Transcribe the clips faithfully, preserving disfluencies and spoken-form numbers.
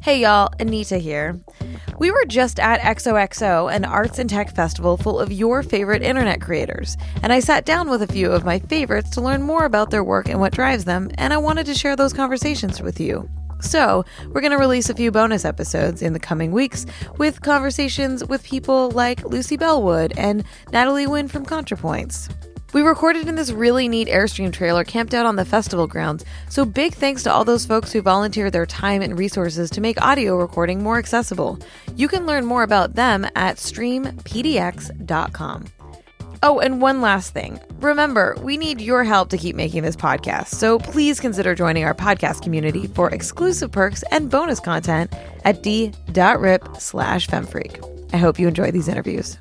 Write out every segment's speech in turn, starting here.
Hey y'all, Anita here. We were just at X O X O, an arts and tech festival full of your favorite internet creators, and I sat down with a few of my favorites to learn more about their work and what drives them, and I wanted to share those conversations with you. So, we're going to release a few bonus episodes in the coming weeks with conversations with people like Lucy Bellwood and Natalie Wynn from ContraPoints. We recorded in this really neat Airstream trailer camped out on the festival grounds, so big thanks to all those folks who volunteered their time and resources to make audio recording more accessible. You can learn more about them at stream p d x dot com. Oh, and one last thing. Remember, we need your help to keep making this podcast, so please consider joining our podcast community for exclusive perks and bonus content at d.rip slash femfreak. I hope you enjoy these interviews.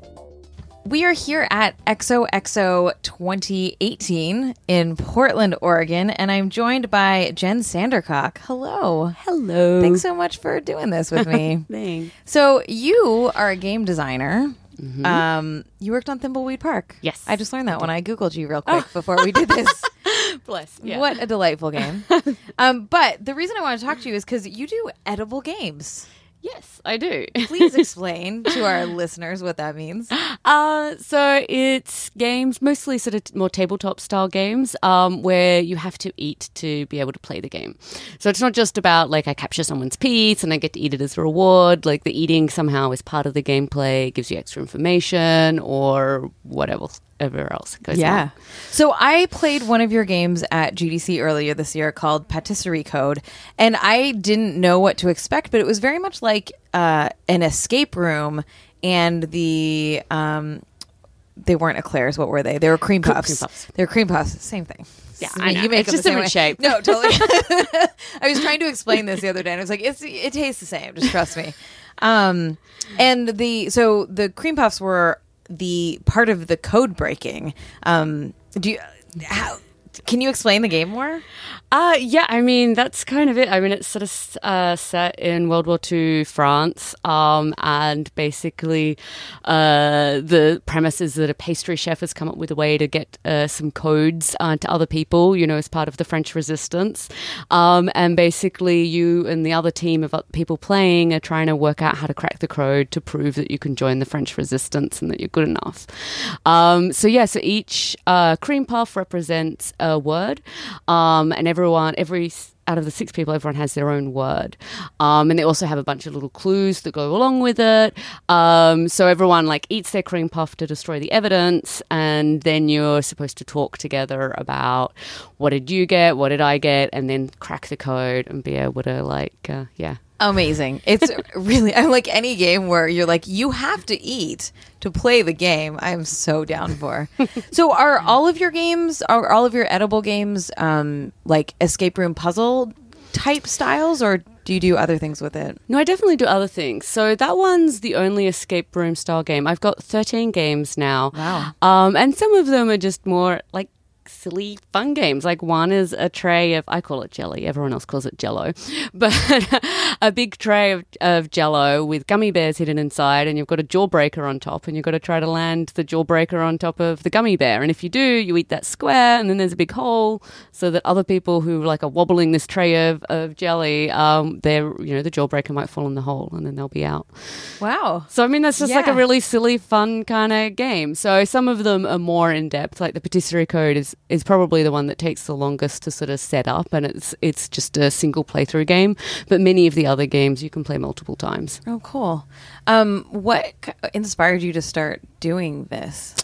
We are here at X O X O twenty eighteen in Portland, Oregon, and I'm joined by Jen Sandercock. Hello. Hello. Thanks so much for doing this with me. Thanks. So you are a game designer. Mm-hmm. Um, you worked on Thimbleweed Park. Yes. I just learned that when I Googled you real quick before we did this. Bless. Yeah. What a delightful game. um, but the reason I want to talk to you is because you do edible games. Yes, I do. Please explain to our listeners what that means. Uh, so it's games, mostly sort of more tabletop style games, um, where you have to eat to be able to play the game. So it's not just about like I capture someone's piece and I get to eat it as a reward. Like the eating somehow is part of the gameplay, gives you extra information or whatever. Everywhere else goes Yeah. on. So I played one of your games at G D C earlier this year called Patisserie Code, and I didn't know what to expect, but it was very much like uh, an escape room, and the um, they weren't eclairs. What were they? They were cream puffs. Cream puffs. They were cream puffs. Same thing. Yeah, I mean, I know. you make It's them just the same different way. shape. No, totally. I was trying to explain this the other day, and I was like, "It's it tastes the same. Just trust me." Um, and the so the cream puffs were the part of the code breaking. Um, do you, how, can you explain the game more? Uh, yeah, I mean, that's kind of it. I mean, it's sort of uh, set in World War Two France, um, and basically uh, the premise is that a pastry chef has come up with a way to get uh, some codes uh, to other people, you know, as part of the French Resistance. Um, and basically you and the other team of people playing are trying to work out how to crack the code to prove that you can join the French Resistance and that you're good enough. Um, so, yeah, so each uh, cream puff represents a word, um, and everyone, every out of the six people, everyone has their own word. Um, and they also have a bunch of little clues that go along with it. Um, so everyone like eats their cream puff to destroy the evidence. And then you're supposed to talk together about what did you get? What did I get? And then crack the code and be able to like, uh, yeah. Amazing. It's really, I like any game where you're like, you have to eat to play the game. I'm so down for. So are all of your games, are all of your edible games um, like escape room puzzle type styles, or do you do other things with it? No, I definitely do other things. So that one's the only escape room style game. I've got thirteen games now. Wow. Um, and some of them are just more like silly fun games. Like one is a tray of, I call it jelly, everyone else calls it jello, but a big tray of, of jello with gummy bears hidden inside, and you've got a jawbreaker on top, and you've got to try to land the jawbreaker on top of the gummy bear. And if you do, you eat that square, and then there's a big hole so that other people who like are wobbling this tray of, of jelly, um, they're, you know, the jawbreaker might fall in the hole and then they'll be out. Wow. So, I mean, that's just Yeah. like a really silly, fun kind of game. So some of them are more in depth, like the Patisserie Code is is probably the one that takes the longest to sort of set up, and it's it's just a single playthrough game. But many of the other games you can play multiple times. Oh, cool. Um, what c- inspired you to start doing this?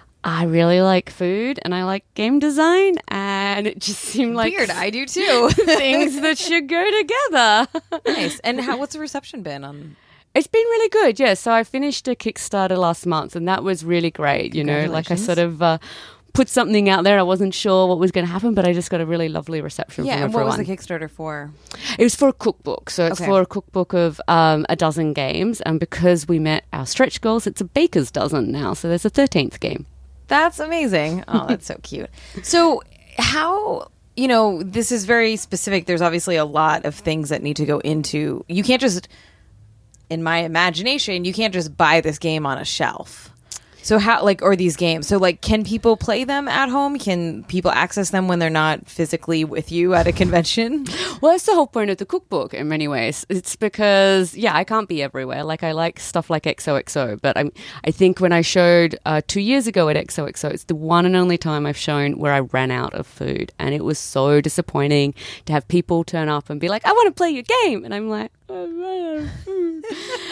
I really like food and I like game design, and it just seemed like Weird. I do too. things that should go together. Nice. And how, what's the reception been on? It's been really good, yeah. So I finished a Kickstarter last month, and that was really great. You know, like I Congratulations. sort of uh, put something out there. I wasn't sure what was going to happen, but I just got a really lovely reception Yeah, from and what everyone. was the Kickstarter for? It was for a cookbook. So it's Okay. for a cookbook of um, a dozen games. And because we met our stretch goals, it's a baker's dozen now. So there's a thirteenth game. That's amazing. Oh, that's so cute. So how, you know, this is very specific. There's obviously a lot of things that need to go into. You can't just, in my imagination, you can't just buy this game on a shelf. So how, like, or these games? So, like, can people play them at home? Can people access them when they're not physically with you at a convention? Well, that's the whole point of the cookbook in many ways. It's because, yeah, I can't be everywhere. Like, I like stuff like X O X O, but I'm, I think when I showed uh, two years ago at X O X O, it's the one and only time I've shown where I ran out of food. And it was so disappointing to have people turn up and be like, I want to play your game. And I'm like, oh, man, out of food.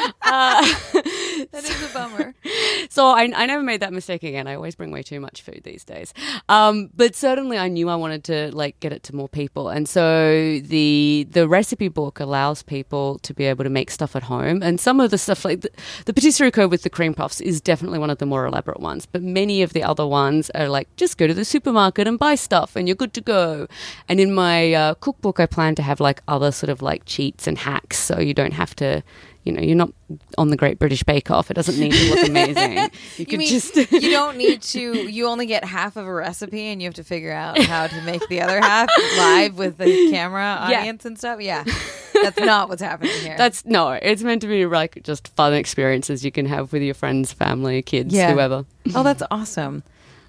uh, that is a bummer. So I, I never made that mistake again. I always bring way too much food these days. Um, but certainly I knew I wanted to like get it to more people. And so the the recipe book allows people to be able to make stuff at home. And some of the stuff like the, the patisserie code with the cream puffs is definitely one of the more elaborate ones. But many of the other ones are like, just go to the supermarket and buy stuff and you're good to go. And in my uh, cookbook, I plan to have like other sort of like cheats and hacks. So you don't have to, you know, you're not on the Great British Bake Off. It doesn't need to look amazing. You, you could mean just you don't need to, you only get half of a recipe and you have to figure out how to make the other half live with the camera audience yeah. and stuff? Yeah. That's not what's happening here. That's no, it's meant to be like just fun experiences you can have with your friends, family, kids, yeah. whoever. Oh, that's awesome.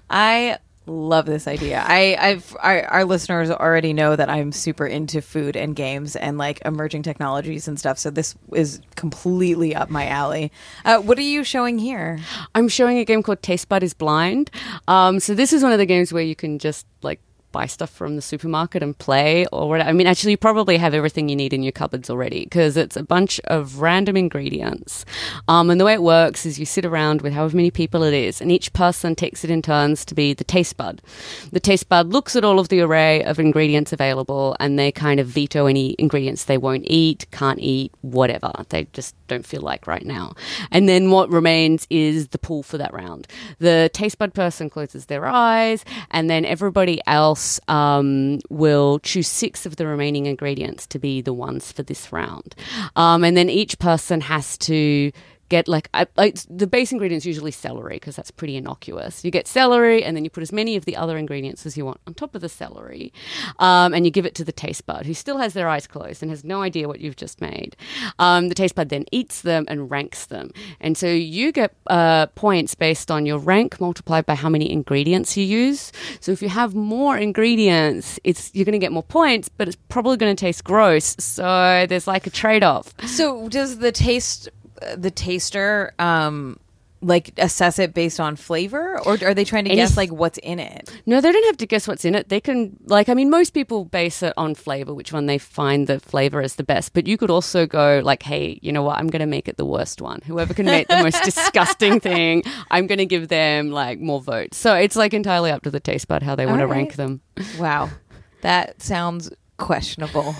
I love this idea. I, I've our, our listeners already know that I'm super into food and games and like emerging technologies and stuff. So this is completely up my alley. Uh, what are you showing here? I'm showing a game called Taste Bud is Blind. Um, so this is one of the games where you can just like buy stuff from the supermarket and play or whatever. I mean, actually, you probably have everything you need in your cupboards already because it's a bunch of random ingredients. Um, and the way it works is you sit around with however many people it is, and each person takes it in turns to be the taste bud. The taste bud looks at all of the array of ingredients available and they kind of veto any ingredients they won't eat, can't eat, whatever. They just don't feel like right now. And then what remains is the pool for that round. The taste bud person closes their eyes and then everybody else Um, will choose six of the remaining ingredients to be the ones for this round. Um, and then each person has to get like, I, like the base ingredients usually celery because that's pretty innocuous. You get celery and then you put as many of the other ingredients as you want on top of the celery, um, and you give it to the taste bud who still has their eyes closed and has no idea what you've just made. Um, the taste bud then eats them and ranks them, and so you get uh, points based on your rank multiplied by how many ingredients you use. So if you have more ingredients, it's you're going to get more points, but it's probably going to taste gross. So there's like a trade-off. So does the taste the taster um like assess it based on flavor, or are they trying to guess like what's in it? No, they don't have to guess what's in it. They can, like, I mean, most people base it on flavor, which one they find the flavor is the best. But you could also go like, hey, you know what? I'm going to make it the worst one. Whoever can make the most disgusting thing, I'm going to give them like more votes. So it's like entirely up to the taste bud how they want right. to rank them. Wow, that sounds questionable.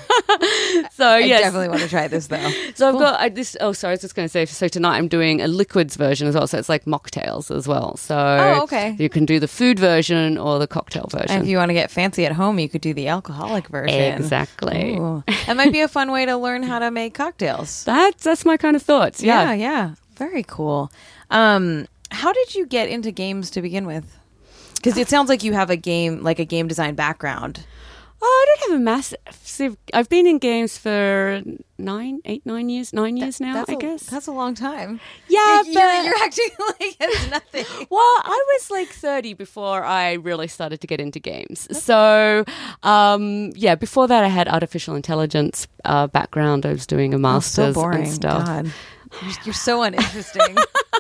So I yes. definitely want to try this though. So cool. I've got I, this. Oh, sorry, I was just going to say. So tonight I'm doing a liquids version as well. So it's like mocktails as well. So oh, okay. You can do the food version or the cocktail version. And if you want to get fancy at home, you could do the alcoholic version. Exactly. Ooh. That might be a fun way to learn how to make cocktails. That's that's my kind of thoughts. Yeah, yeah, yeah. Very cool. Um, how did you get into games to begin with? Because it sounds like you have a game, like a game design background. Oh, I don't have a massive. I've been in games for nine, eight, nine years, nine years now. That's I a, guess that's a long time. Yeah, you're, but you're, you're acting like it's nothing. Well, I was like thirty before I really started to get into games. So, um, yeah, before that, I had artificial intelligence uh, background. I was doing a master's so boring. and stuff. God. You're, you're so uninteresting.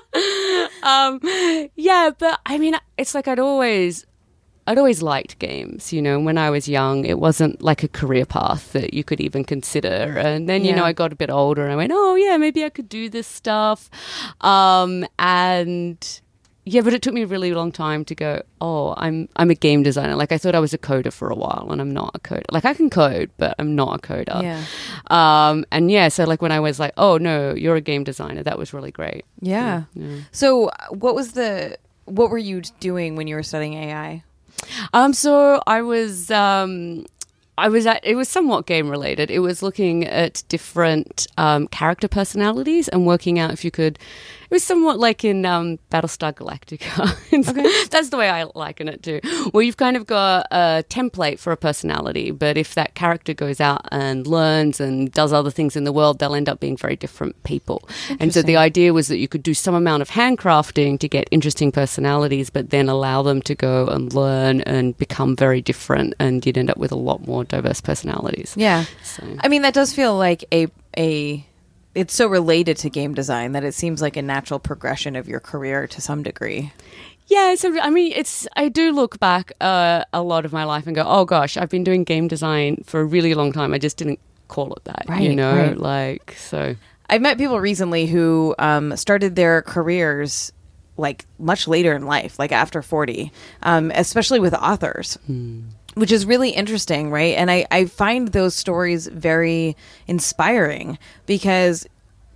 um, yeah, but I mean, it's like I'd always. I'd always liked games, you know. When I was young, it wasn't like a career path that you could even consider. And then, you yeah. know, I got a bit older and I went, oh, yeah, maybe I could do this stuff. Um, and, yeah, but it took me a really long time to go, oh, I'm I'm a game designer. Like, I thought I was a coder for a while, and I'm not a coder. Like, I can code, but I'm not a coder. Yeah. Um, and, yeah, so, like, when I was like, oh, no, you're a game designer, that was really great. Yeah. yeah. So what was the, what were you doing when you were studying A I? Um, so I was, um, I was at, it was somewhat game related. It was looking at different um, character personalities and working out if you could. It was somewhat like in um, Battlestar Galactica. Okay. That's the way I liken it to, where you've kind of got a template for a personality, but if that character goes out and learns and does other things in the world, they'll end up being very different people. And so the idea was that you could do some amount of handcrafting to get interesting personalities, but then allow them to go and learn and become very different, and you'd end up with a lot more diverse personalities. Yeah. So. I mean, that does feel like a a it's so related to game design that it seems like a natural progression of your career to some degree. Yeah, so I mean, it's I do look back uh, a lot of my life and go, oh gosh, I've been doing game design for a really long time. I just didn't call it that, right, you know, right. like so. I've met people recently who um, started their careers like much later in life, like after forty, um, especially with authors. Hmm. Which is really interesting, right? And I, I find those stories very inspiring because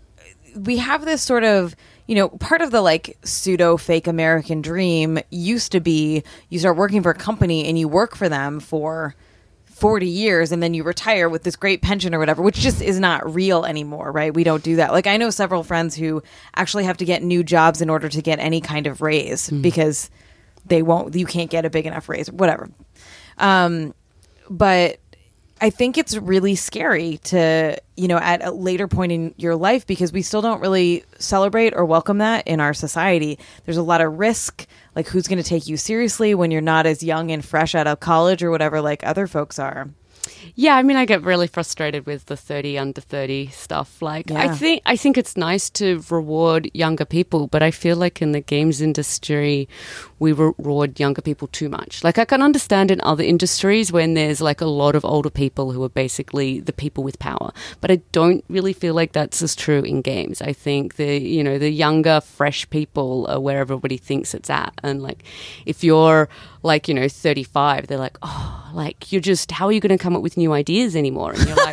we have this sort of, you know, part of the like pseudo fake American dream used to be you start working for a company and you work for them for forty years and then you retire with this great pension or whatever, which just is not real anymore, right? We don't do that. Like I know several friends who actually have to get new jobs in order to get any kind of raise mm. because they won't, you can't get a big enough raise, whatever. Um, but I think it's really scary to, you know, at a later point in your life, because we still don't really celebrate or welcome that in our society. There's a lot of risk, like who's going to take you seriously when you're not as young and fresh out of college or whatever, like other folks are. Yeah, I mean, I get really frustrated with the thirty under thirty stuff. Like, yeah. I think I think it's nice to reward younger people, but I feel like in the games industry, we reward younger people too much. Like, I can understand in other industries when there's like a lot of older people who are basically the people with power, but I don't really feel like that's as true in games. I think the, you know, the younger, fresh people are where everybody thinks it's at. And like, if you're like, you know, thirty-five, they're like, oh, like, you're just, how are you going to come up with new ideas anymore? And you're like,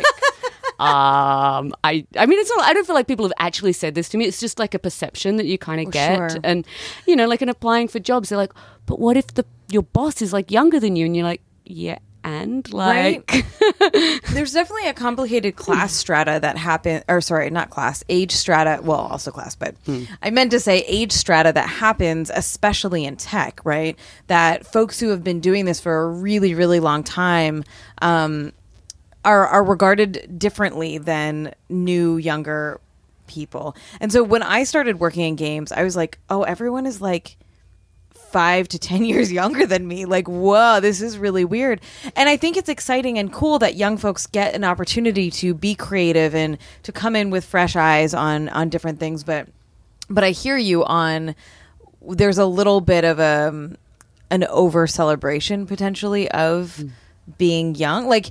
um, I, I mean, it's not, I don't feel like people have actually said this to me. It's just like a perception that you kind of oh, get. Sure. And, you know, like in applying for jobs, they're like, but what if the your boss is like younger than you? And you're like, yeah. And like, right. There's definitely a complicated class strata that happen, or sorry, not class, age strata. Well, also class, but hmm. I meant to say age strata that happens, especially in tech, right? That folks who have been doing this for a really, really long time um, are are regarded differently than new, younger people. And so when I started working in games, I was like, oh, everyone is like five to ten years younger than me. Like, whoa, this is really weird. And I think it's exciting and cool that young folks get an opportunity to be creative and to come in with fresh eyes on on different things. But but I hear you on, there's a little bit of a an over celebration potentially of mm. being young. Like,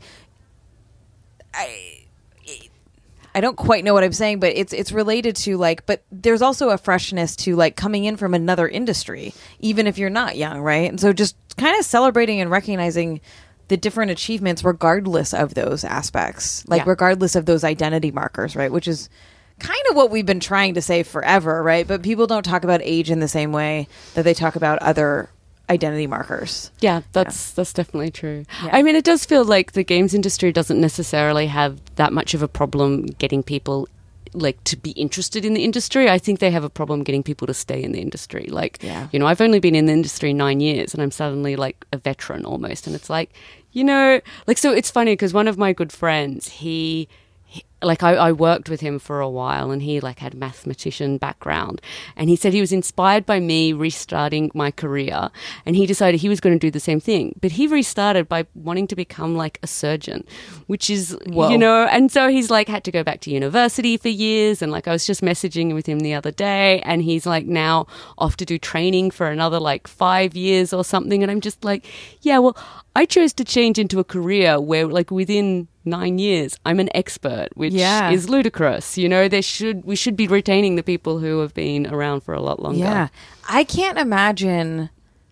I I don't quite know what I'm saying, but it's it's related to like, but there's also a freshness to like coming in from another industry, even if you're not young, right? And so just kind of celebrating and recognizing the different achievements regardless of those aspects, like yeah. regardless of those identity markers, right? Which is kind of what we've been trying to say forever, right? But people don't talk about age in the same way that they talk about other identity markers. Yeah, that's yeah. that's definitely true. Yeah. I mean, it does feel like the games industry doesn't necessarily have that much of a problem getting people like to be interested in the industry. I think they have a problem getting people to stay in the industry. Like, yeah. you know, I've only been in the industry nine years and I'm suddenly like a veteran almost. And it's like, you know, like, so it's funny because one of my good friends, he... like I, I worked with him for a while and he like had mathematician background and he said he was inspired by me restarting my career and he decided he was going to do the same thing, but he restarted by wanting to become like a surgeon, which is, Whoa. you know, and so he's like had to go back to university for years. And like I was just messaging with him the other day and he's like now off to do training for another like five years or something. And I'm just like, yeah, well, I chose to change into a career where like within nine years I'm an expert, which yeah. is ludicrous. You know, there should we should be retaining the people who have been around for a lot longer. Yeah. I can't imagine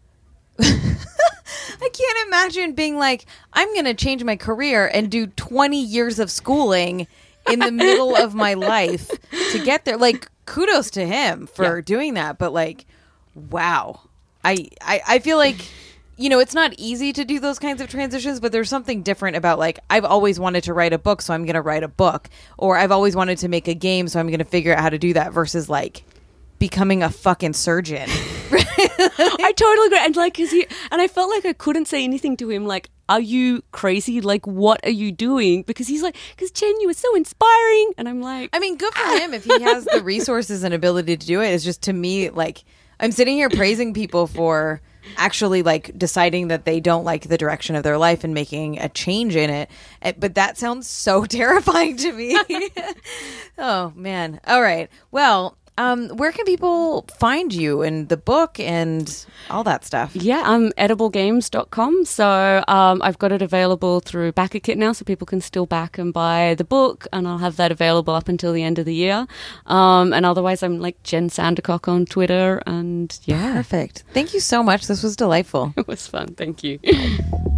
I can't imagine being like, I'm going to change my career and do twenty years of schooling in the middle of my life to get there. Like, kudos to him for yeah. doing that. But like, wow. I, I, I feel like you know, it's not easy to do those kinds of transitions, but there's something different about like, I've always wanted to write a book, so I'm going to write a book. Or I've always wanted to make a game, so I'm going to figure out how to do that versus like becoming a fucking surgeon. I totally agree. And like, cause he, and I felt like I couldn't say anything to him. Like, are you crazy? Like, what are you doing? Because he's like, because Jen, you were so inspiring. And I'm like, I mean, good for him if he has the resources and ability to do it. It's just, to me, like, I'm sitting here praising people for actually like deciding that they don't like the direction of their life and making a change in it. But that sounds so terrifying to me. Oh, man. All right. Well, Um, where can people find you and the book and all that stuff? Yeah, I'm edible games dot com. So um, I've got it available through BackerKit now, so people can still back and buy the book, and I'll have that available up until the end of the year. Um, and otherwise, I'm like Jen Sandercock on Twitter, and yeah. Perfect. Thank you so much. This was delightful. It was fun. Thank you.